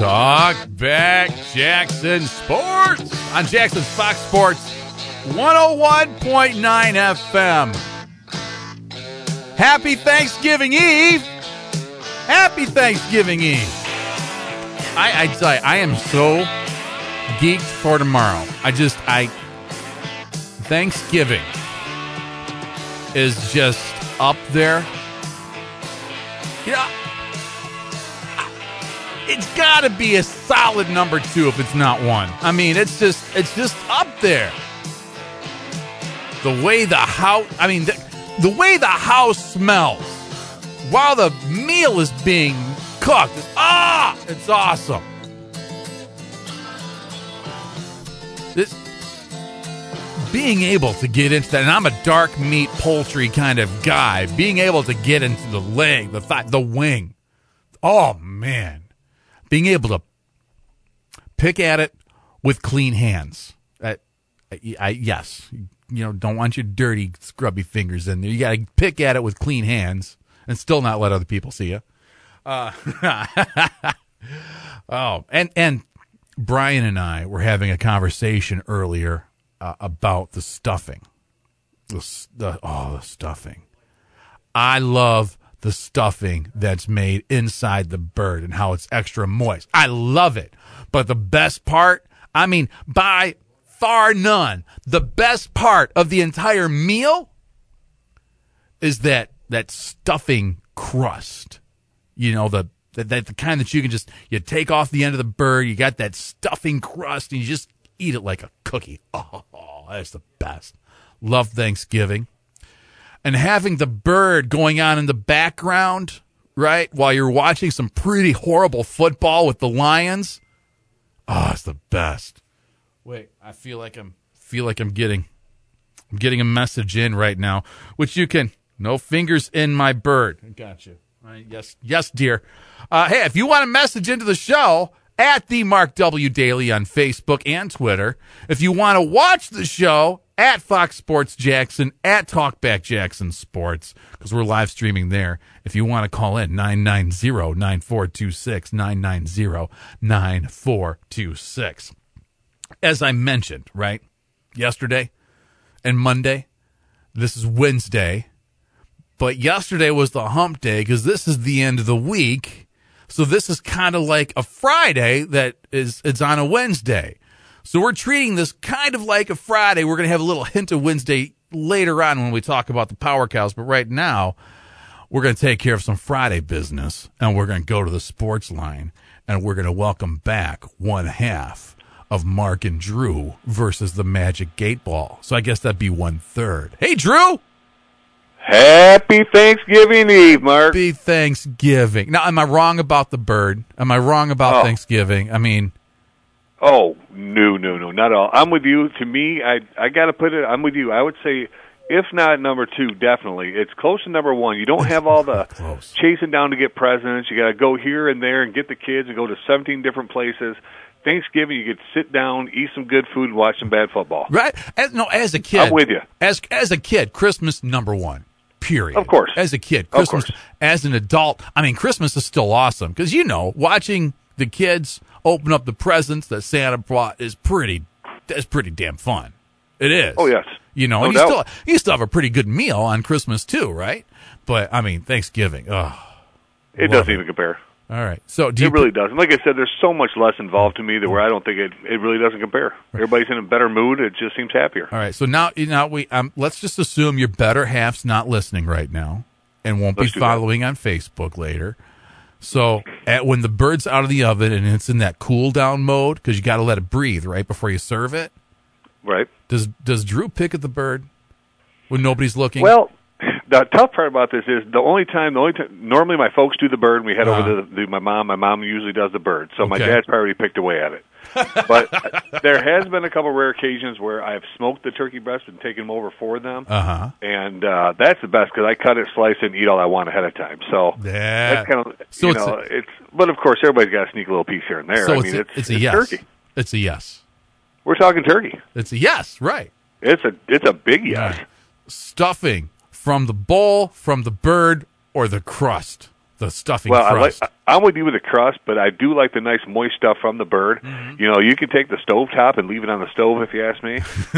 Talk back Jackson Sports on Jackson's Fox Sports 101.9 FM. Happy Thanksgiving Eve. Happy Thanksgiving Eve. I tell you, I am so geeked for tomorrow. Thanksgiving is just up there. Yeah. It's got to be a solid number 2 if it's not 1. I mean, it's just up there. The way the house, the way the house smells while the meal is being cooked. It's awesome. Being able to get into that, and I'm a dark meat poultry kind of guy, being able to get into the leg, the thigh, the wing. Oh, man. Being able to pick at it with clean hands. Yes. Don't want your dirty, scrubby fingers in there. You got to pick at it with clean hands and still not let other people see you. And Brian and I were having a conversation earlier about the stuffing. The stuffing. I love the stuffing that's made inside the bird and how it's extra moist. I love it. But the best part, by far none, the best part of the entire meal is that stuffing crust. The kind that you can you take off the end of the bird, you got that stuffing crust, and you just eat it like a cookie. Oh, that's the best. Love Thanksgiving. And having the bird going on in the background, right, while you're watching some pretty horrible football with the Lions. Oh, it's the best. Wait, I feel like I'm getting a message in right now, which you can. No fingers in my bird. I got you. Yes, dear. Hey, if you want to message into the show, at the Mark W. Daily on Facebook and Twitter. If you want to watch the show, at Fox Sports Jackson, at Talkback Jackson Sports, because we're live streaming there. If you want to call in, 990-9426, 990-9426. As I mentioned, right, yesterday and Monday, this is Wednesday, but yesterday was the hump day because this is the end of the week. So this is kind of like a Friday it's on a Wednesday. So we're treating this kind of like a Friday. We're going to have a little hint of Wednesday later on when we talk about the Power Cows. But right now, we're going to take care of some Friday business, and we're going to go to the sports line, and we're going to welcome back one half of Mark and Drew versus the Magic 8-Ball. So I guess that'd be 1/3. Hey, Drew! Happy Thanksgiving Eve, Mark. Happy Thanksgiving. Now, am I wrong about the bird? Am I wrong about Thanksgiving? Oh, no, not at all. I'm with you. To me, I got to put it, I'm with you. I would say, if not number 2, definitely. It's close to number 1. You don't have all the chasing down to get presents. You got to go here and there and get the kids and go to 17 different places. Thanksgiving, you get to sit down, eat some good food, and watch some bad football. Right? As a kid. I'm with you. As a kid, Christmas, number 1. Period. Of course. As a kid, Christmas. As an adult, Christmas is still awesome because watching the kids open up the presents that Santa brought is pretty damn fun. It is. Oh yes. And you still have a pretty good meal on Christmas too, right? But Thanksgiving. It doesn't even compare. All right. So it really doesn't. Like I said, there's so much less involved to me that where I don't think it really doesn't compare. Everybody's in a better mood. It just seems happier. All right. So now we let's just assume your better half's not listening right now and won't be following on Facebook later. So when the bird's out of the oven and it's in that cool down mode, because you got to let it breathe right before you serve it. Right. Does Drew pick at the bird when nobody's looking? Well, the tough part about this is the only time normally my folks do the bird and we head over to my mom. My mom usually does the bird. So my dad's probably picked away at it. But there has been a couple rare occasions where I've smoked the turkey breast and taken them over for them. Uh-huh. And that's the best because I cut it, slice it, and eat all I want ahead of time. So that's kind of, but of course everybody's got to sneak a little piece here and there. So it's a yes. Turkey. It's a yes. We're talking turkey. It's a yes, right. It's a big yes. Right. Stuffing from the bowl, from the bird, or the crust. the stuffing Well, crust. I'm with you with the crust, but I do like the nice moist stuff from the bird. Mm-hmm. You know, you can take the stovetop and leave it on the stove if you ask me.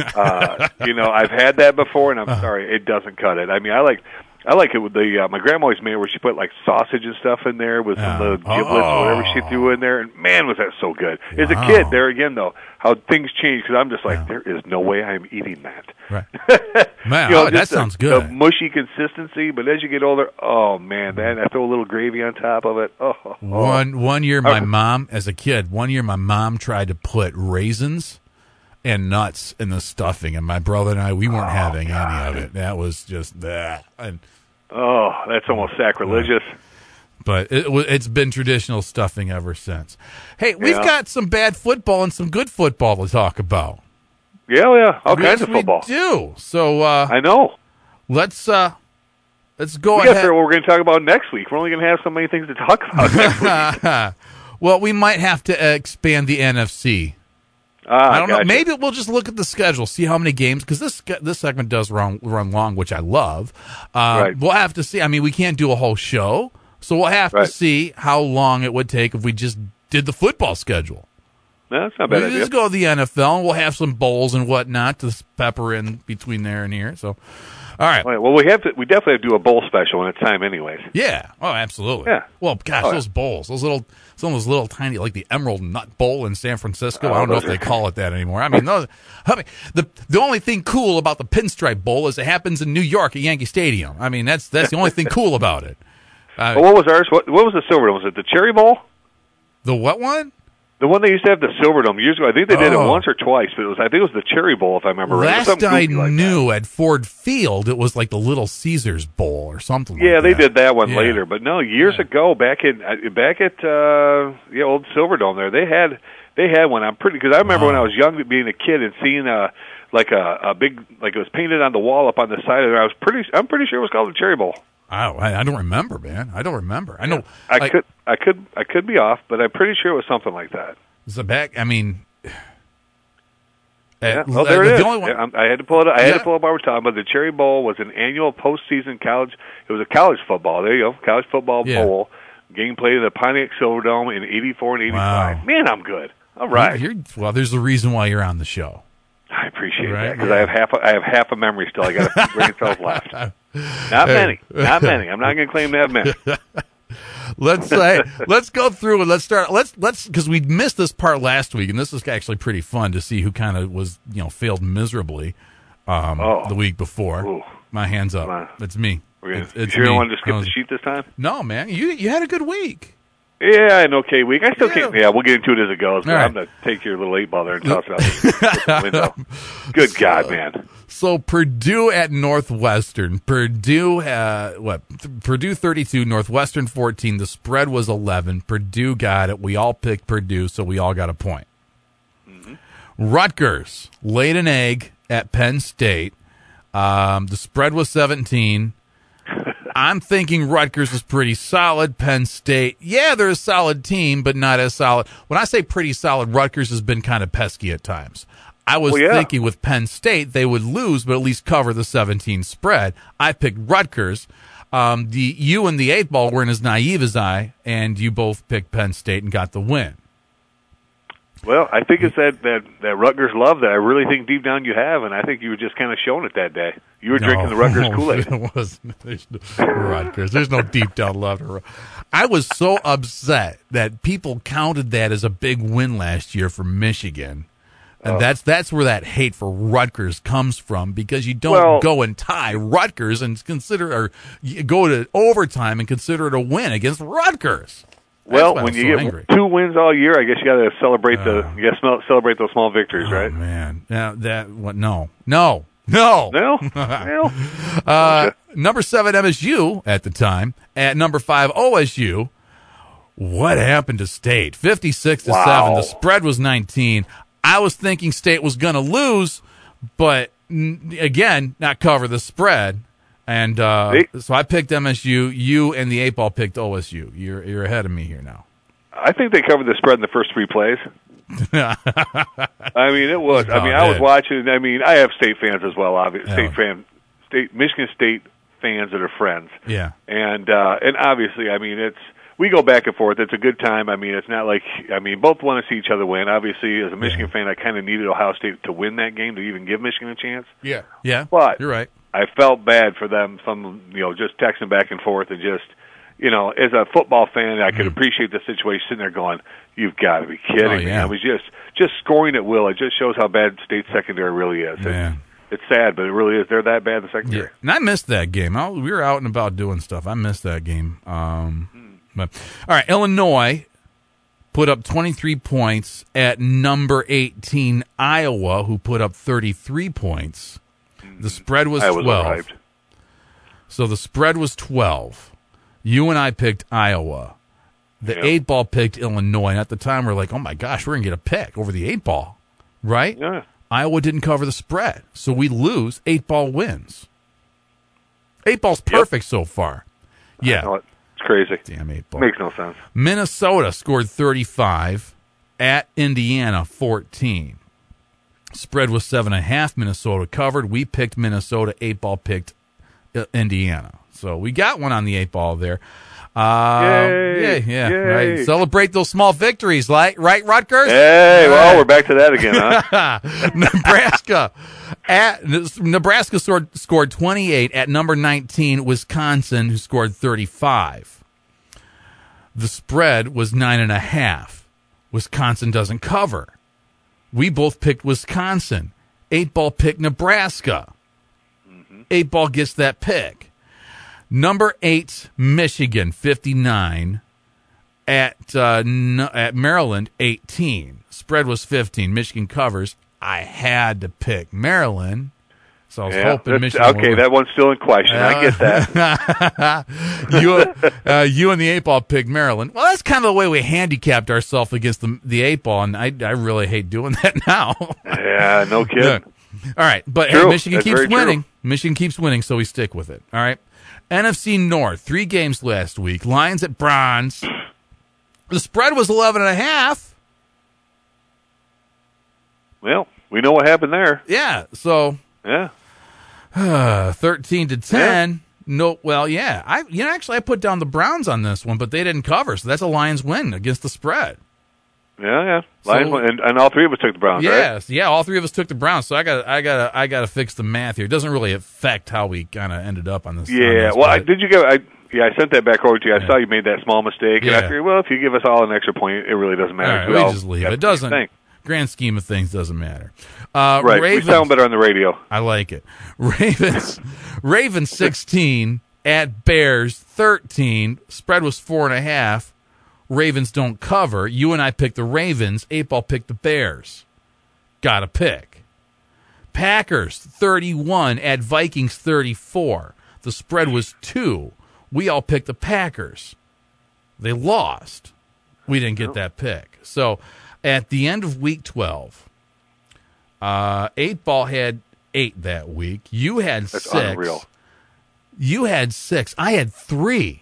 You know, I've had that before, and I'm sorry, it doesn't cut it. I mean, I like it with the my grandma always made where she put like sausage and stuff in there with some of the giblets or whatever she threw in there, and man, was that so good. As a kid, there again though, how things change because I'm just like, there is no way I'm eating that. Right. Man, You know, that sounds good. The mushy consistency, but as you get older, oh man, then I throw a little gravy on top of it. One year, my mom, as a kid, my mom tried to put raisins and nuts in the stuffing, and my brother and I, we weren't having any of it. That was just that. And that's almost sacrilegious. But it's been traditional stuffing ever since. Hey, we've got some bad football and some good football to talk about. Yeah, all kinds of football. We do. So I know. Let's go ahead. That's what we're going to talk about next week. We're only going to have so many things to talk about next week. Well, we might have to expand the NFC. I don't know. Maybe we'll just look at the schedule, see how many games, because this segment does run long, which I love. Right. We'll have to see. I mean, we can't do a whole show, so we'll have to see how long it would take if we just did the football schedule. No, that's not a bad idea. Just go to the NFL, and we'll have some bowls and whatnot to pepper in between there and here. So, all right. Well, we definitely have to do a bowl special when it's time, anyways. Yeah. Oh, absolutely. Yeah. Well, gosh, those bowls, some of those little tiny, like the Emerald Nut Bowl in San Francisco. I don't know if they call it that anymore. I mean, the only thing cool about the Pinstripe Bowl is it happens in New York at Yankee Stadium. I mean, that's the only thing cool about it. What was ours? What was the Silver Dome? Was it the Cherry Bowl? The what one? The one they used to have the Silver Dome years ago. I think they did it once or twice, but I think it was the Cherry Bowl, if I remember right. Last I knew at Ford Field, it was like the Little Caesars Bowl or something. Yeah, like that. they did that one later, but no, years ago, back at old Silver Dome there, they had one. I'm pretty because I remember when I was young, being a kid and seeing a big, like it was painted on the wall up on the side of there. I'm pretty sure it was called the Cherry Bowl. I don't remember, man. I don't remember. I know. I could be off, but I'm pretty sure it was something like that. The back. I mean. There it is. I had to pull it up. I had to pull up what we're talking about. The Cherry Bowl was an annual postseason college. It was a college football. There you go, college football bowl. Game played at the Pontiac Silverdome in '84 and '85. Wow. Man, I'm good. All right. Well, there's a reason why you're on the show. I appreciate that because I have half a memory still. I got a few brain cells left. Not many. I'm not going to claim to have many. Let's go through and let's start. Let's because we missed this part last week, and this is actually pretty fun to see who kind of was failed miserably the week before. Ooh. My hands up. It's me. You sure don't want to skip the sheet this time? No, man. You had a good week. Yeah, an okay week. I still can't. Yeah, we'll get into it as it goes. Right. I'm going to take your little 8-ball there and toss it out the window. Good God, man. So Purdue at Northwestern. Purdue 32, Northwestern 14. The spread was 11. Purdue got it. We all picked Purdue, so we all got a point. Mm-hmm. Rutgers laid an egg at Penn State. The spread was 17. I'm thinking Rutgers is pretty solid. Penn State, they're a solid team, but not as solid. When I say pretty solid, Rutgers has been kind of pesky at times. I was thinking with Penn State they would lose, but at least cover the 17 spread. I picked Rutgers. You and the 8-ball weren't as naive as I, and you both picked Penn State and got the win. Well, I think it's that Rutgers love that I really think deep down you have, and I think you were just kind of showing it that day. You were drinking the Rutgers Kool-Aid. It wasn't. There's no Rutgers. There's no deep down love. I was so upset that people counted that as a big win last year for Michigan. And that's where that hate for Rutgers comes from, because you don't go and tie Rutgers and go to overtime and consider it a win against Rutgers. Well, when you get 2 wins all year, I guess you got to celebrate celebrate those small victories, right? Man, no. Number 7 MSU at the time. At number 5 OSU. What happened to State? 56-7. The spread was 19. I was thinking State was going to lose, but again, not cover the spread. And so I picked MSU. You and the 8-ball picked OSU. You're ahead of me here now. I think they covered the spread in the first 3 plays. I mean, it was. I mean, I was watching. I mean, I have State fans as well. Obviously, Michigan State fans that are friends. Yeah. And obviously, I mean, we go back and forth. It's a good time. I mean, it's not like, both want to see each other win. Obviously, as a Michigan fan, I kind of needed Ohio State to win that game to even give Michigan a chance. Yeah. Yeah. But you're right. I felt bad for them just texting back and forth and just, as a football fan, I could appreciate the situation sitting there going, you've got to be kidding me. I was just scoring at will. It just shows how bad State secondary really is. It's sad, but it really is. They're that bad in the secondary. Yeah. And I missed that game. We were out and about doing stuff. I missed that game. But all right, Illinois put up 23 points at number 18 Iowa, who put up 33 points. The spread was 12. Arrived. So the spread was 12. You and I picked Iowa. The 8-ball picked Illinois. And at the time, we're like, oh, my gosh, we're going to get a pick over the 8-ball, right? Yeah. Iowa didn't cover the spread. So we lose. 8-ball wins. 8-ball's perfect so far. Yeah. It's crazy. Damn 8-ball. Makes no sense. Minnesota scored 35 at Indiana 14. Spread was 7.5. Minnesota covered. We picked Minnesota. 8-ball picked Indiana. So we got one on the 8-ball there. Yay! Yeah, Yay. right. Celebrate those small victories, right, Rutgers? Hey, well, we're back to that again, huh? Nebraska scored 28 at number 19, Wisconsin, who scored 35. The spread was 9.5. Wisconsin doesn't cover. We both picked Wisconsin. 8-ball picked Nebraska. 8-ball gets that pick. Number 8, Michigan, 59. At Maryland, 18. Spread was 15. Michigan covers. I had to pick Maryland, so I was hoping Michigan would win. That one's still in question. I get that. You and the 8-ball picked Maryland. Well, that's kind of the way we handicapped ourselves against the 8-ball, and I really hate doing that now. Yeah, no kidding. Yeah. All right, but hey, Michigan keeps winning. True. Michigan keeps winning, so we stick with it. All right. NFC North, 3 games last week. Lions at Browns. The spread was 11.5. Well, we know what happened there. Yeah, so 13-10. Yeah. No, well, yeah. I put down the Browns on this one, but they didn't cover, so that's a Lions win against the spread. Yeah. Lions won, and all 3 of us took the Browns, right? Yeah, all 3 of us took the Browns. So I got to fix the math here. It doesn't really affect how we kind of ended up on this. Yeah. I sent that back over to you. I saw you made that small mistake, and I figured, well, if you give us all an extra point, it really doesn't matter. All right, we just leave it. It doesn't. Grand scheme of things, doesn't matter. Right. Ravens, we sound better on the radio. I like it. Ravens 16 at Bears 13. Spread was 4.5. Ravens don't cover. You and I picked the Ravens. 8-ball picked the Bears. Got a pick. Packers 31 at Vikings 34. The spread was 2. We all picked the Packers. They lost. We didn't get that pick. So at the end of week 12, 8-ball had 8 that week. You had 6. That's unreal. You had 6. I had 3.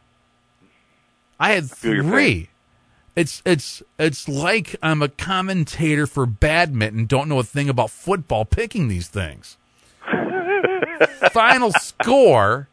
I had 3. It's like I'm a commentator for badminton, don't know a thing about football, picking these things. Final score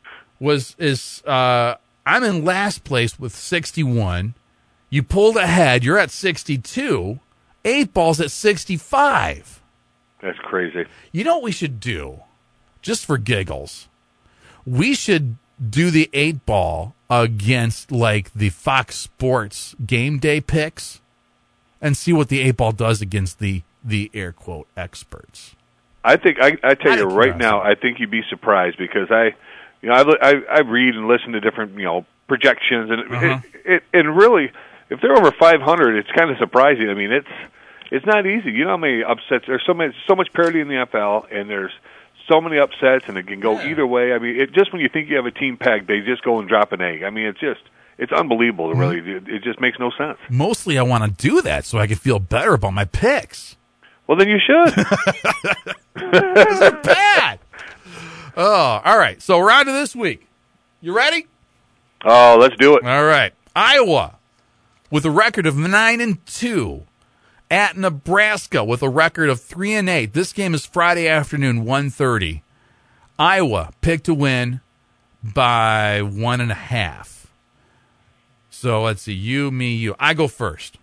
I'm in last place with 61. You pulled ahead. You're at 62. 8-ball's at 65. That's crazy. You know what we should do? Just for giggles. We should do the 8-ball against like the Fox Sports game day picks and see what the 8-ball does against the air quote experts. I think I tell you right now, I think you'd be surprised because I read and listen to different projections and and really if they're over 500, it's kind of surprising. I mean, it's not easy. You know how many upsets there's so much parity in the NFL, and there's so many upsets, and it can go either way. I mean, just when you think you have a team packed, they just go and drop an egg. I mean, it's unbelievable. It just makes no sense. Mostly, I want to do that so I can feel better about my picks. Well, then you should. Those are bad. Oh, all right. So we're on to this week. You ready? Oh, let's do it. All right. Iowa with a record of 9-2. At Nebraska with a record of 3-8. This game is Friday afternoon, 1:30. Iowa picked to win. by 1.5. So let's see, you, me, you. I go first.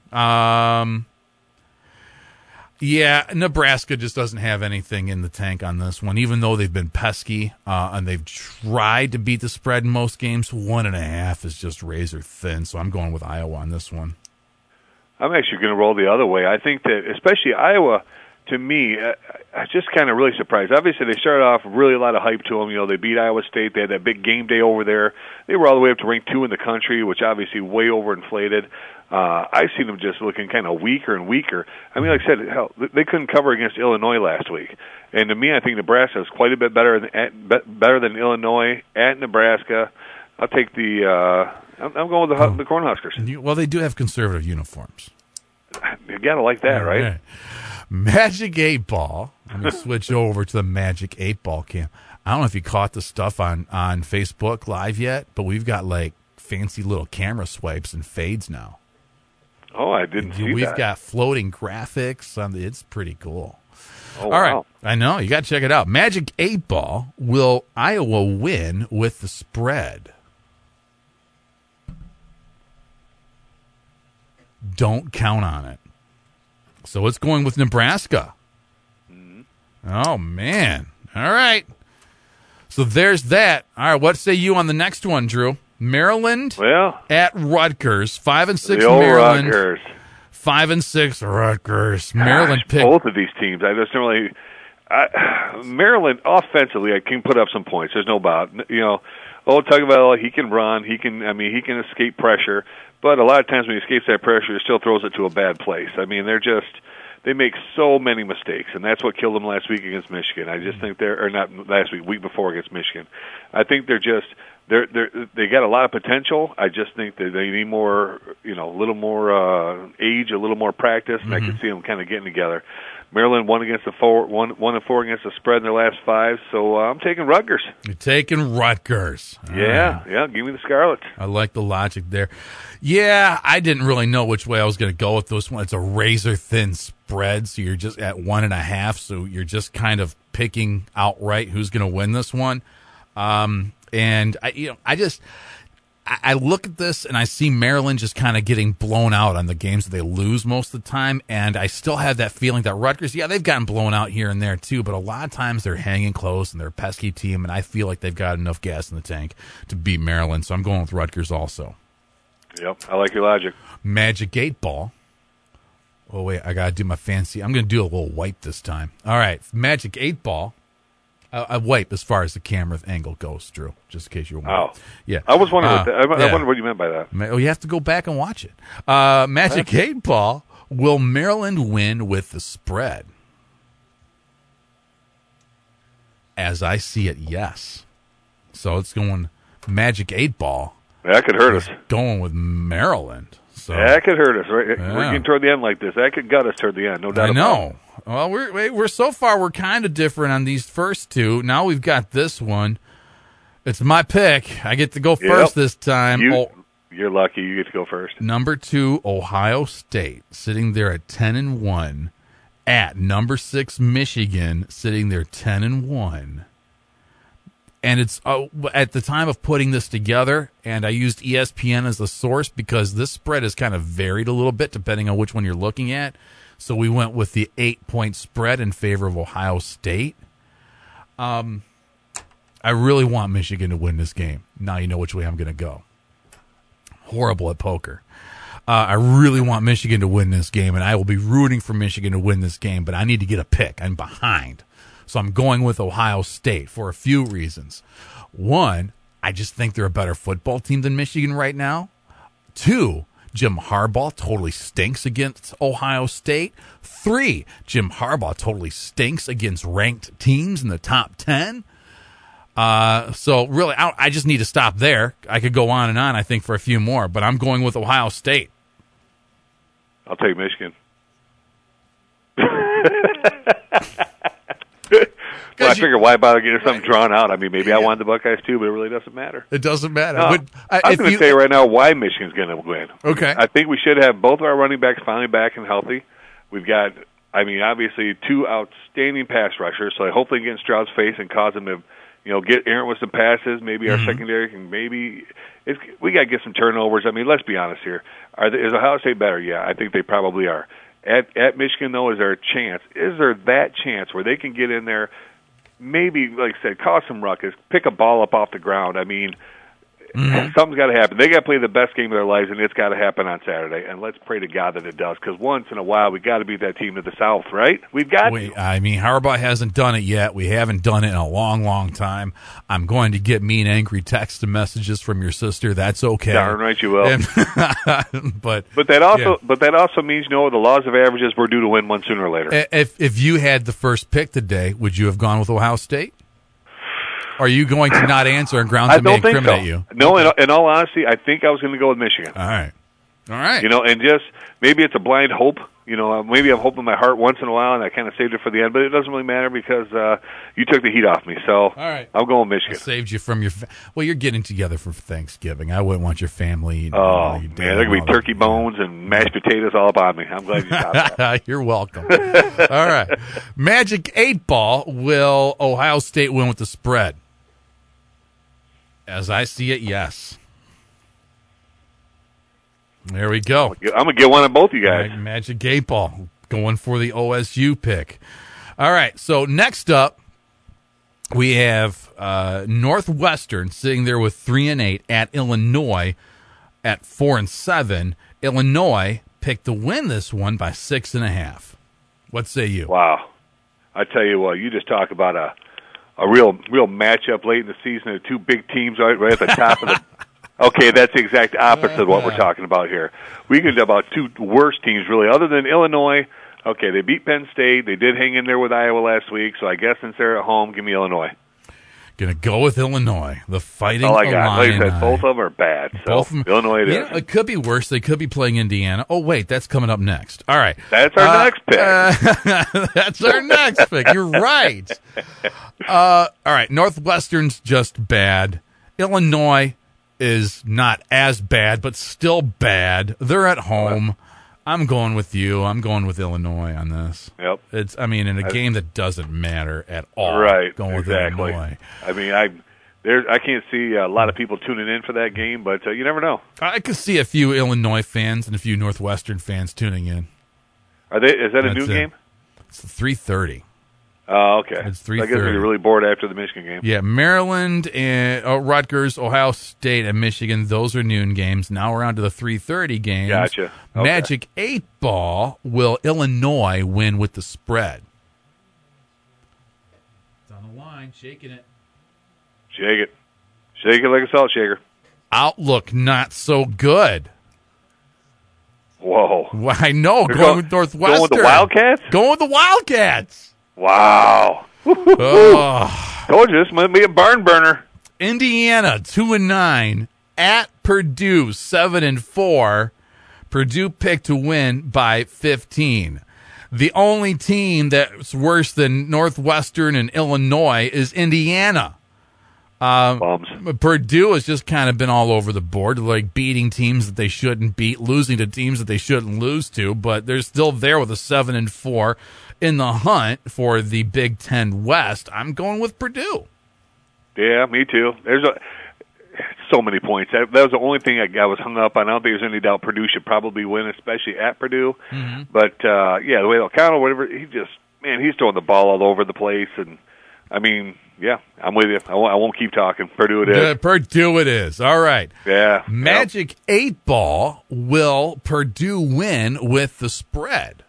Yeah, Nebraska just doesn't have anything in the tank on this one, even though they've been pesky and they've tried to beat the spread in most games. 1.5 is just razor thin, so I'm going with Iowa on this one. I'm actually going to roll the other way. I think that, especially Iowa, to me, I just kind of really surprised. Obviously, they started off really a lot of hype to them. You know, they beat Iowa State. They had that big game day over there. They were all the way up to rank 2 in the country, which obviously way overinflated. I've seen them just looking kind of weaker and weaker. I mean, like I said, hell, they couldn't cover against Illinois last week. And to me, I think Nebraska is quite a bit better than Illinois at Nebraska. I'll take the I'm going with the Cornhuskers. Well, they do have conservative uniforms. You got to like that, right? Magic 8 Ball. Let me switch over to the Magic 8 Ball cam. I don't know if you caught the stuff on Facebook Live yet, but we've got like fancy little camera swipes and fades now. Oh, I didn't see that. We've got floating graphics. It's pretty cool. Oh, all right. Wow. I know. You got to check it out. Magic 8 Ball. Will Iowa win with the spread? Don't count on it. So it's going with Nebraska. Mm-hmm. Oh, man. All right. So there's that. All right. What say you on the next one, Drew? Maryland at Rutgers. 5-6 Maryland. Rutgers. 5-6 Rutgers. Maryland picked both of these teams. I just don't really. Maryland offensively, I can put up some points. There's no doubt. You know, Tagovailoa, he can run. He can escape pressure. But a lot of times when he escapes that pressure, he still throws it to a bad place. I mean, they make so many mistakes, and that's what killed them last week against Michigan. I just think or not last week before against Michigan. I think they got a lot of potential. I just think that they need more, a little more age, a little more practice, and I can see them kind of getting together. Maryland won against 1-4 against the spread in their last 5, so I'm taking Rutgers. You're taking Rutgers. Yeah, give me the Scarlets. I like the logic there. Yeah, I didn't really know which way I was going to go with this one. It's a razor-thin spread, so you're just at 1.5, so you're just kind of picking outright who's going to win this one. And I look at this and I see Maryland just kind of getting blown out on the games that they lose most of the time, and I still have that feeling that Rutgers, they've gotten blown out here and there too, but a lot of times they're hanging close and they're a pesky team, and I feel like they've got enough gas in the tank to beat Maryland, so I'm going with Rutgers also. Yep, I like your logic. Magic 8 Ball. Oh, wait, I got to do my fancy. I'm going to do a little wipe this time. All right, Magic 8 Ball. I wipe as far as the camera angle goes, Drew, just in case you were wondering. Oh. Yeah. I was wondering I wondered what you meant by that. Oh, you have to go back and watch it. Magic 8 Ball. Will Maryland win with the spread? As I see it, yes. So it's going Magic 8 Ball. That could hurt us. Going with Maryland. So that could hurt us. Right? Yeah. We're getting toward the end like this. That could gut us toward the end. No doubt. I know. Well, we're so far we're kind of different on these first two. Now we've got this one. It's my pick. I get to go first this time. You're lucky. You get to go first. Number 2, Ohio State, sitting there at 10-1, at number 6, Michigan, sitting there 10-1. And it's at the time of putting this together, and I used ESPN as the source because this spread is kind of varied a little bit depending on which one you're looking at. So we went with the 8-point spread in favor of Ohio State. I really want Michigan to win this game. Now you know which way I'm going to go. Horrible at poker. I really want Michigan to win this game, and I will be rooting for Michigan to win this game, but I need to get a pick. I'm behind. So I'm going with Ohio State for a few reasons. 1, I just think they're a better football team than Michigan right now. 2, Jim Harbaugh totally stinks against Ohio State. 3, Jim Harbaugh totally stinks against ranked teams in the top 10. So really, I just need to stop there. I could go on and on, I think, for a few more, but I'm going with Ohio State. I'll take Michigan. Well, I figure why bother getting something drawn out? I mean, maybe I wanted the Buckeyes too, but it really doesn't matter. It doesn't matter. No, I'm going to tell you right now why Michigan's going to win. Okay. I think we should have both of our running backs finally back and healthy. We've got, obviously 2 outstanding pass rushers, so I hopefully get in Stroud's face and cause him to get errant with some passes. Maybe our secondary can we got to get some turnovers. I mean, let's be honest here. Is Ohio State better? Yeah, I think they probably are. At Michigan, though, is there a chance? Is there that chance where they can get in there, maybe, like I said, cause some ruckus, pick a ball up off the ground? I mean, something's got to happen. They got to play the best game of their lives, and it's got to happen on Saturday. And let's pray to God that it does, because once in a while we got to beat that team to the South, right? We've got to. I mean, Harbaugh hasn't done it yet. We haven't done it in a long, long time. I'm going to get mean, angry text and messages from your sister. That's okay. Darn right you will. but that also means, the laws of averages, we're due to win one sooner or later. If you had the first pick today, would you have gone with Ohio State? Are you going to not answer and grounds that may incriminate you? No, in all honesty, I think I was going to go with Michigan. All right. And just maybe it's a blind hope. Maybe I've hope in my heart once in a while, and I kind of saved it for the end. But it doesn't really matter because you took the heat off me. So all right. I'm going with Michigan. I saved you from your well, you're getting together for Thanksgiving. I wouldn't want your family. Oh, man, there could be turkey bones and mashed potatoes all up on me. I'm glad you stopped that. You're welcome. All right. Magic 8 Ball, will Ohio State win with the spread? As I see it, yes. There we go. I'm going to get one of both you guys. Magic 8 Ball going for the OSU pick. All right, so next up, we have Northwestern sitting there with 3-8 at Illinois at 4-7. Illinois picked to win this one by 6.5. What say you? Wow. I tell you what, you just talk about a real matchup late in the season of two big teams right at the top of the. Okay, that's the exact opposite of what we're talking about here. We can talk about two worst teams, really, other than Illinois. Okay, they beat Penn State. They did hang in there with Iowa last week, so I guess since they're at home, give me Illinois. Going to go with Illinois, the Fighting Illini. Like I said, both of them are bad. So both of them, Illinois it is. It could be worse. They could be playing Indiana. Oh, wait, that's coming up next. All right. That's our next pick. That's our next pick. You're right. All right, Northwestern's just bad. Illinois is not as bad, but still bad. They're at home. I'm going with you. I'm going with Illinois on this. Yep. It's in a game that doesn't matter at all. Right. Going with exactly. Illinois. I mean, I can't see a lot of people tuning in for that game, but you never know. I could see a few Illinois fans and a few Northwestern fans tuning in. Is that a noon game? It's 3:30. Oh, okay. It's 3:30. I guess we're really bored after the Michigan game. Yeah, Maryland and Rutgers, Ohio State, and Michigan. Those are noon games. Now we're on to the 3:30 games. Gotcha. Okay. Magic 8 Ball, will Illinois win with the spread? It's on the line, shaking it. Shake it. Shake it like a salt shaker. Outlook not so good. Whoa. Well, I know. Going with Northwestern. Going with the Wildcats? Going with the Wildcats. Wow. Oh. Told you, this might be a barn burner. Indiana, 2-9. At Purdue, 7-4. Purdue picked to win by 15. The only team that's worse than Northwestern and Illinois is Indiana. Purdue has just kind of been all over the board, like beating teams that they shouldn't beat, losing to teams that they shouldn't lose to, but they're still there with a 7-4 in the hunt for the Big Ten West. I'm going with Purdue. Yeah, me too. There's so many points. That was the only thing I was hung up on. I don't think there's any doubt Purdue should probably win, especially at Purdue. Mm-hmm. But the way O'Connell, whatever, he's throwing the ball all over the place, and I mean, yeah, I'm with you. I won't keep talking. Purdue it is. Purdue it is. All right. Yeah. Magic 8 Ball, will Purdue win with the spread?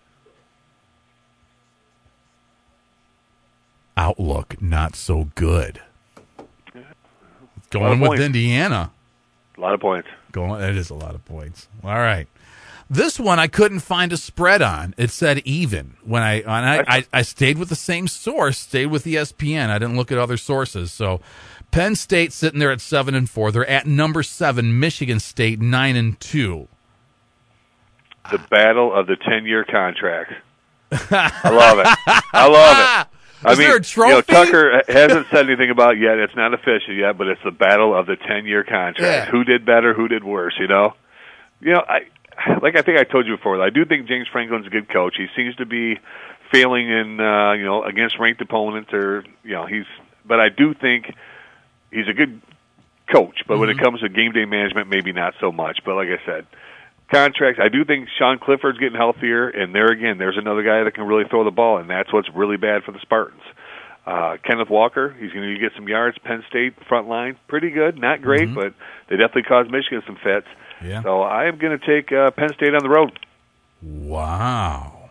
Outlook not so good. Going with points. Indiana. A lot of points. That is a lot of points. All right. This one I couldn't find a spread on. It said even. When I stayed with the same source, stayed with ESPN. I didn't look at other sources. So Penn State sitting there at 7-4. They're at number 7. Michigan State 9-2. The battle of the 10-year contract. I love it. Is there a trophy? Tucker hasn't said anything about it yet. It's not official yet, but it's the battle of the 10-year contract. Yeah. Who did better? Who did worse? I think I told you before, I do think James Franklin's a good coach. He seems to be failing in, against ranked opponents, or he's but I do think he's a good coach. But when it comes to game day management, maybe not so much. But like I said, contracts, I do think Sean Clifford's getting healthier, and there's another guy that can really throw the ball, and that's what's really bad for the Spartans. Kenneth Walker, he's going to get some yards. Penn State front line, pretty good, not great, but they definitely caused Michigan some fits. Yeah. So I am going to take Penn State on the road. Wow.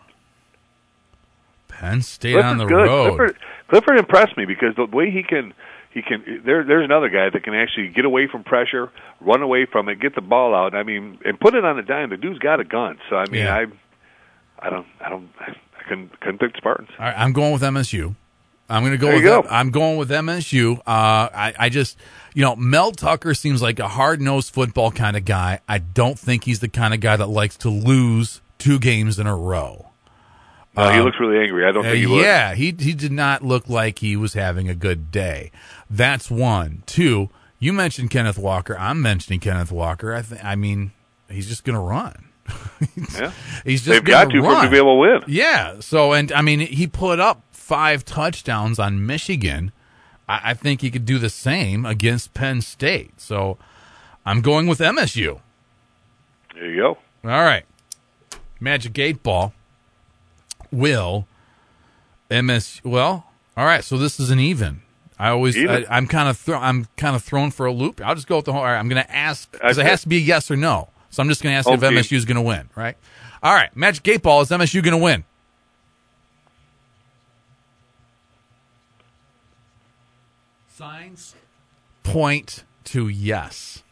Penn State on the good. road. Clifford impressed me because the way he can. There's another guy that can actually get away from pressure, run away from it, get the ball out. I mean, and put it on the dime. The dude's got a gun. So I mean, Yeah. I couldn't pick the Spartans. All right, I'm going with MSU. I'm going to go There with you go. I'm going with MSU. I just, Mel Tucker seems like a hard-nosed football kind of guy. I don't think he's the kind of guy that likes to lose 2 games in a row. He looks really angry. I don't think he would. Yeah, he did not look like he was having a good day. That's 1. 2, you mentioned Kenneth Walker. I'm mentioning Kenneth Walker. I mean, he's just going to run. Yeah. He's just They've got to for him to be able to win. Yeah. So, and I mean, he put up 5 touchdowns on Michigan. I think he could do the same against Penn State. So, I'm going with MSU. There you go. All right. Magic 8 Ball. Will MS? Well, all right. So this is an even. I'm kind of thrown for a loop. I'll just go with the whole. All right, I'm going to ask because it has to be a yes or no. So I'm just going to ask if MSU is going to win. Right. All right. Magic 8 Ball. Is MSU going to win? Signs point to yes.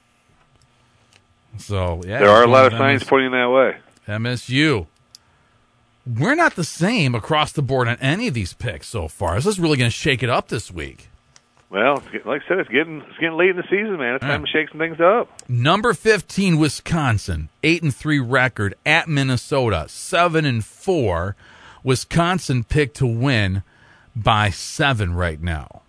So yeah, there are a lot of signs pointing that way. MSU. We're not the same across the board on any of these picks so far. This is really going to shake it up this week. Well, like I said, it's getting late in the season, man. It's time to shake some things up. Number 15, Wisconsin, 8-3 record at Minnesota, 7-4. Wisconsin picked to win by 7 right now.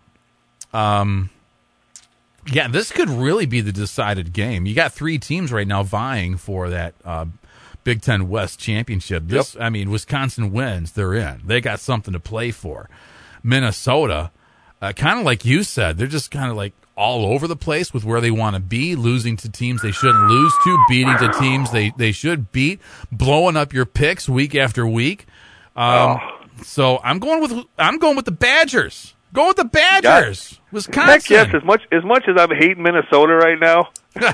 Yeah, this could really be the decided game. You got 3 teams right now vying for that Big Ten West championship. I mean, Wisconsin wins, they're in. They got something to play for. Minnesota, kind of like you said, they're just kind of like all over the place with where they want to be, losing to teams they shouldn't lose to, beating to teams they should beat, blowing up your picks week after week. So I'm going with the Badgers. Go with the Badgers. Wisconsin. Heck yes, as much as I'm hating Minnesota right now.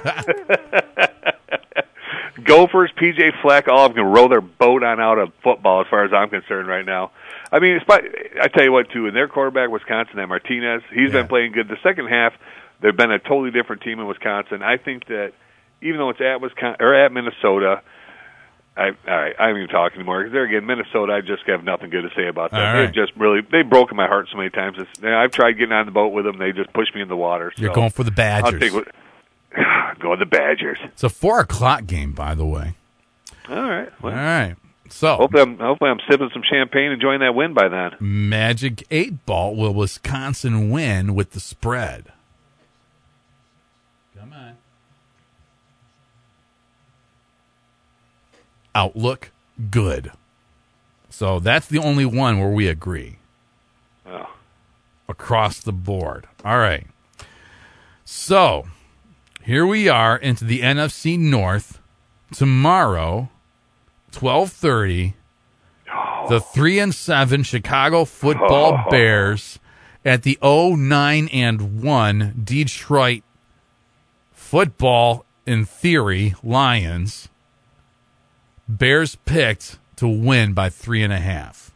Gophers, P.J. Fleck, all of them can row their boat on out of football as far as I'm concerned right now. I mean, I tell you what, too, and their quarterback, Wisconsin, that Martinez, he's been playing good. The second half, they've been a totally different team in Wisconsin. I think that even though it's at Wisconsin or at Minnesota, I'm even talking anymore because there again, Minnesota, I just have nothing good to say about them. Right. They've broken my heart so many times. I've tried getting on the boat with them. They just push me in the water. So you're going for the Badgers. Go with the Badgers. It's a 4:00 game, by the way. All right. Well, all right. So hopefully I'm sipping some champagne, enjoying that win by then. Magic 8 Ball. Will Wisconsin win with the spread? Come on. Outlook good. So that's the only one where we agree. Oh. Across the board. All right. So here we are into the NFC North. Tomorrow, 12:30, the 3-7 Chicago Football Bears at the 0-9-1 Detroit Football, in theory, Lions. Bears picked to win by 3.5.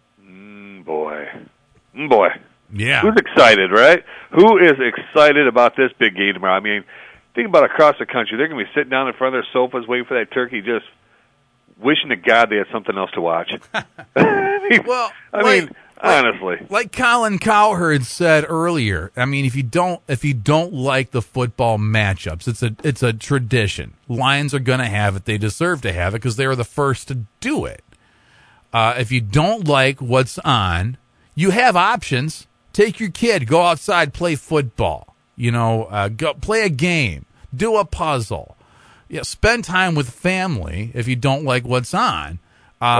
Boy. Yeah. Who's excited, right? Who is excited about this big game tomorrow? I mean, think about across the country. They're going to be sitting down in front of their sofas waiting for that turkey, just wishing to God they had something else to watch. Well, honestly. Like Colin Cowherd said earlier, I mean, if you don't like the football matchups, it's a tradition. Lions are going to have it. They deserve to have it because they were the first to do it. If you don't like what's on, you have options. Take your kid, go outside, play football. Go play a game, do a puzzle. Spend time with family if you don't like what's on.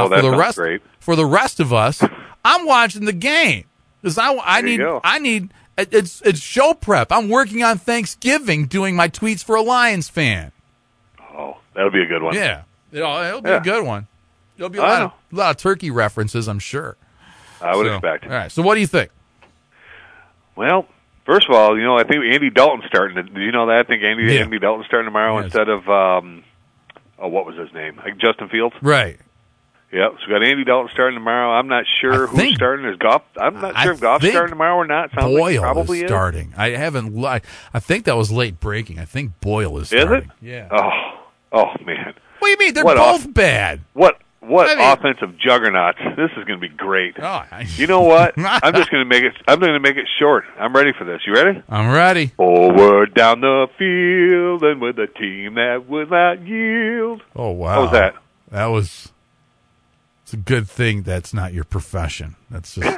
Great. For the rest of us, I'm watching the game because I need It's show prep. I'm working on Thanksgiving doing my tweets for a Lions fan. Oh, that'll be a good one. Yeah. It'll be a good one. There'll be a lot of turkey references, I'm sure. I would expect. All right. So what do you think? Well, first of all, I think Andy Dalton's starting. Did you know that? I think Andy Dalton's starting tomorrow instead of what was his name? Like Justin Fields. Right. Yep. So we got Andy Dalton starting tomorrow. I'm not sure who's starting. Is Goff? I'm not sure if Goff's starting tomorrow or not. Sounds Boyle like probably is starting. I haven't. I think that was late breaking. I think Boyle is starting. Is it? Yeah. Oh man. What do you mean? They're both bad. What offensive juggernauts? This is going to be great. Oh, you know what? I'm just going to make it. I'm going to make it short. I'm ready for this. You ready? I'm ready. Forward down the field and with a team that would not yield. Oh wow! How was that? That was. It's a good thing that's not your profession. That's just.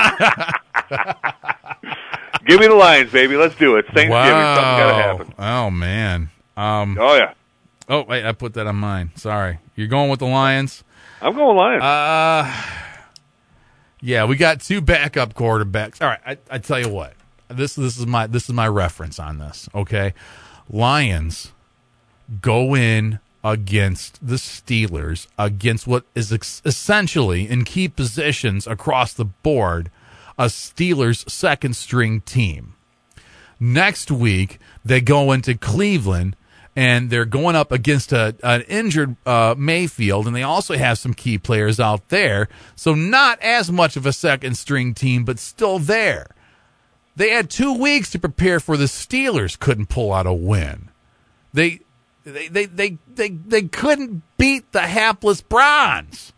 Give me the Lions, baby. Let's do it. Thanksgiving. Wow. Something got to happen. Oh man. Oh yeah. Oh wait, I put that on mine. Sorry. You're going with the Lions? I'm going Lions. Yeah, we got two backup quarterbacks. All right, I tell you what. This is my reference on this. Okay, Lions go in against the Steelers, against what is essentially in key positions across the board, a Steelers second string team. Next week they go into Cleveland. And they're going up against an injured Mayfield, and they also have some key players out there. So not as much of a second-string team, but still there. They had 2 weeks to prepare for the Steelers. Couldn't pull out a win. They couldn't beat the hapless Browns.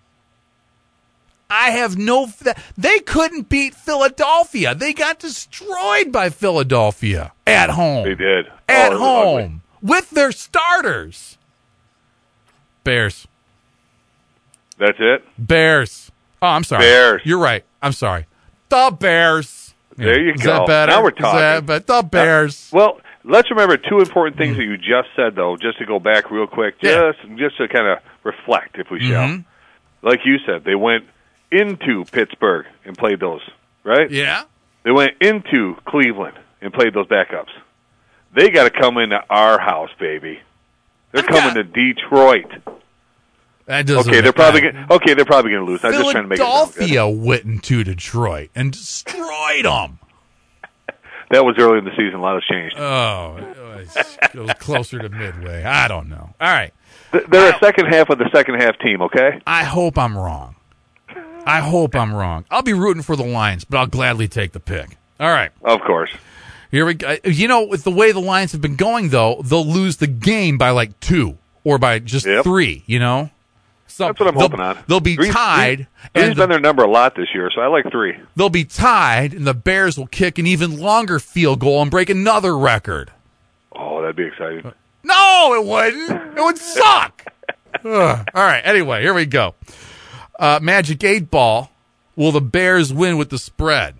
They couldn't beat Philadelphia. They got destroyed by Philadelphia at home. They did. At home. With their starters. Bears. That's it? Bears. Oh, I'm sorry. Bears. You're right. I'm sorry. The Bears. There you Is go. That better? Now we're talking. But the Bears. Well, let's remember two important things that you just said, though, just to go back real quick, just to kind of reflect, if we shall. Like you said, they went into Pittsburgh and played those, right? Yeah. They went into Cleveland and played those backups. They got to come into our house, baby. They're coming to Detroit. That doesn't. Okay, they're probably going to lose. I'm just trying to make it sound good. Philadelphia went into Detroit and destroyed them. That was early in the season. A lot has changed. Oh, it was closer to midway. I don't know. All right. They're a second half of the second half team, okay? I hope I'm wrong. I'll be rooting for the Lions, but I'll gladly take the pick. All right. Of course. Here we go. With the way the Lions have been going, though, they'll lose the game by like 2 or by just 3, So that's what I'm hoping on. They'll be tied. Three's been their number a lot this year, so I like 3. They'll be tied, and the Bears will kick an even longer field goal and break another record. Oh, that'd be exciting. No, it wouldn't. It would suck. All right, anyway, here we go. Magic 8 Ball. Will the Bears win with the spread?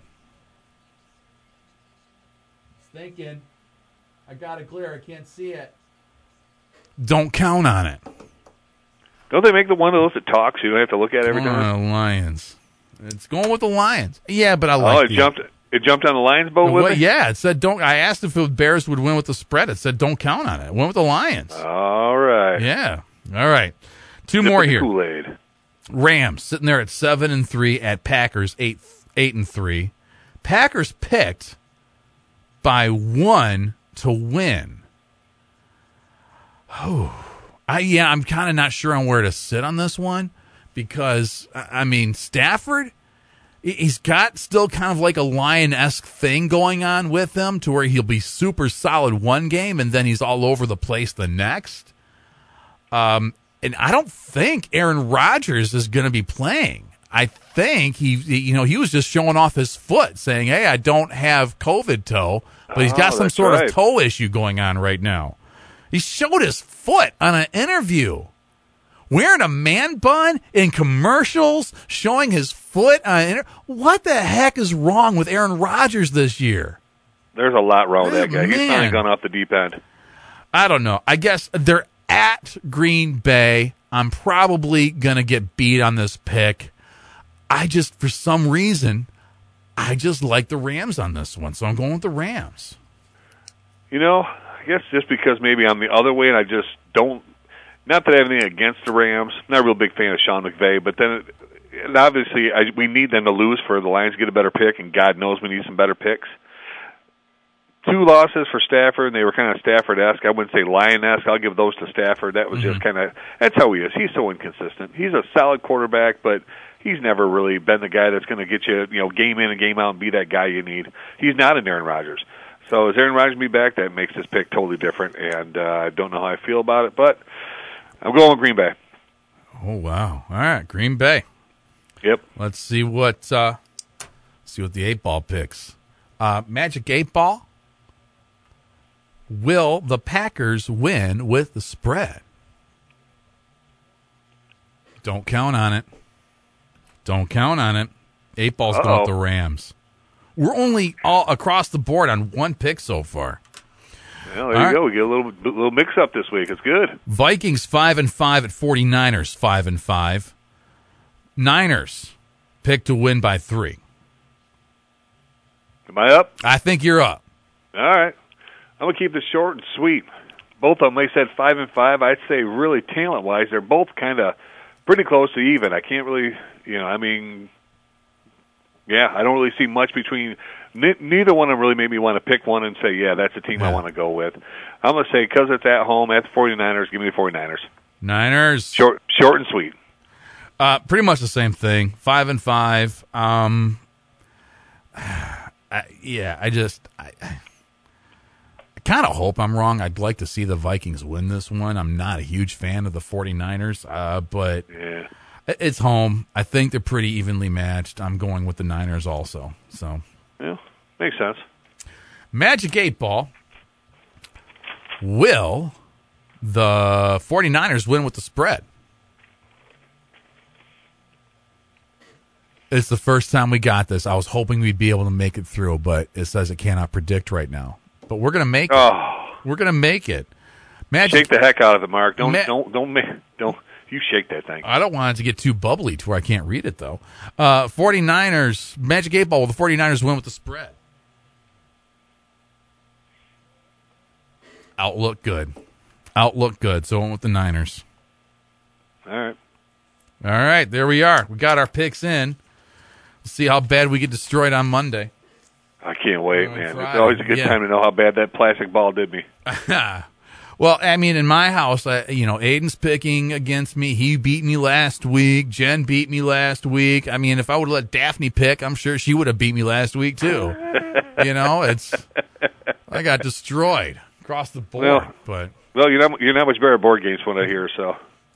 Thinking. I got it clear. I can't see it. Don't count on it. Don't they make the one of those that talks? You don't have to look at it every time. Lions. It's going with the Lions. Yeah, but I like it jumped on the Lions boat with me? Yeah, it said don't. I asked if the Bears would win with the spread. It said don't count on it. It went with the Lions. All right. Yeah. All right. Two more here. Kool-Aid. Rams sitting there at 7-3 at Packers 8-3. Packers picked by 1 to win. I'm kind of not sure on where to sit on this one because, Stafford, he's got still kind of like a Lion-esque thing going on with him to where he'll be super solid one game and then he's all over the place the next. And I don't think Aaron Rodgers is going to be playing. I think he was just showing off his foot saying, hey, I don't have COVID toe, but he's got some sort of toe issue going on right now. He showed his foot on an interview, wearing a man bun in commercials, showing his foot on what the heck is wrong with Aaron Rodgers this year? There's a lot wrong with that guy. He's finally gone off the deep end. I don't know. I guess they're at Green Bay. I'm probably going to get beat on this pick. I just, for some reason, I just like the Rams on this one, so I'm going with the Rams. I guess just because maybe I'm the other way, and I just don't. Not that I have anything against the Rams. Not a real big fan of Sean McVay, but then, and obviously, we need them to lose for the Lions to get a better pick, and God knows we need some better picks. 2 losses for Stafford, and they were kind of Stafford-esque. I wouldn't say Lion-esque. I'll give those to Stafford. That was just kind of, that's how he is. He's so inconsistent. He's a solid quarterback, but he's never really been the guy that's going to get you, game in and game out and be that guy you need. He's not an Aaron Rodgers. So is Aaron Rodgers be back? That makes this pick totally different, and I don't know how I feel about it, but I'm going with Green Bay. Oh, wow. All right, Green Bay. Yep. Let's see what the 8-ball picks. Magic 8-ball. Will the Packers win with the spread? Don't count on it. Don't count on it. 8-ball's going with the Rams. We're only all across the board on one pick so far. Well, there you go. We get a little mix-up this week. It's good. Vikings 5-5 at 49ers 5-5. Niners pick to win by 3. Am I up? I think you're up. All right. I'm going to keep this short and sweet. Both of them, they said 5-5. I'd say really talent-wise, they're both kind of pretty close to even. I can't really, I don't really see much between. Neither one of them really made me want to pick one and say, yeah, that's a team I want to go with. I'm going to say, because it's at home, at the 49ers, give me the 49ers. Niners. Short and sweet. Pretty much the same thing. 5-5. I kind of hope I'm wrong. I'd like to see the Vikings win this one. I'm not a huge fan of the 49ers, but it's home. I think they're pretty evenly matched. I'm going with the Niners also. So, yeah, makes sense. Magic 8-ball. Will the 49ers win with the spread? It's the first time we got this. I was hoping we'd be able to make it through, but it says it cannot predict right now. But we're going to make it. We're going to make it. Magic, shake the heck out of it, Mark. Don't you shake that thing. I don't want it to get too bubbly to where I can't read it, though. 49ers, Magic 8-ball, will the 49ers win with the spread? Outlook good. So I went with the Niners. All right, there we are. We got our picks in. We'll see how bad we get destroyed on Monday. I can't wait, man. It's always a good time to know how bad that plastic ball did me. Well, I mean, in my house, Aiden's picking against me. He beat me last week. Jen beat me last week. I mean, if I would have let Daphne pick, I'm sure she would have beat me last week, too. I got destroyed across the board. Well, you're not much better at board games from what I hear, so.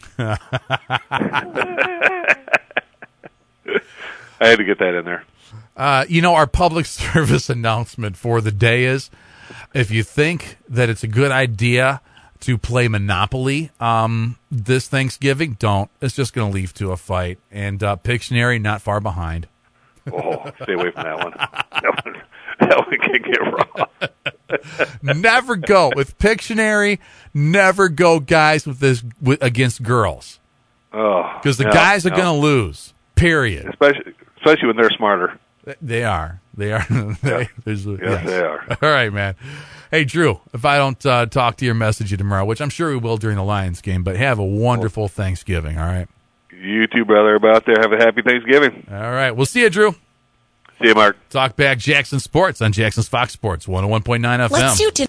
I had to get that in there. Our public service announcement for the day is, if you think that it's a good idea to play Monopoly this Thanksgiving, don't. It's just going to lead to a fight. And Pictionary, not far behind. Oh, stay away from that one. That one can get wrong. Never go. With Pictionary, never go guys against girls. Oh, because the guys are going to lose, period. Especially when they're smarter. They are. They are. Yes, they are. All right, man. Hey, Drew, if I don't talk to you or message you tomorrow, which I'm sure we will during the Lions game, but have a wonderful Thanksgiving, all right? You too, brother. About there. Have a happy Thanksgiving. All right. We'll see you, Drew. See you, Mark. Talk back Jackson Sports on Jackson's Fox Sports 101.9 FM. Let's do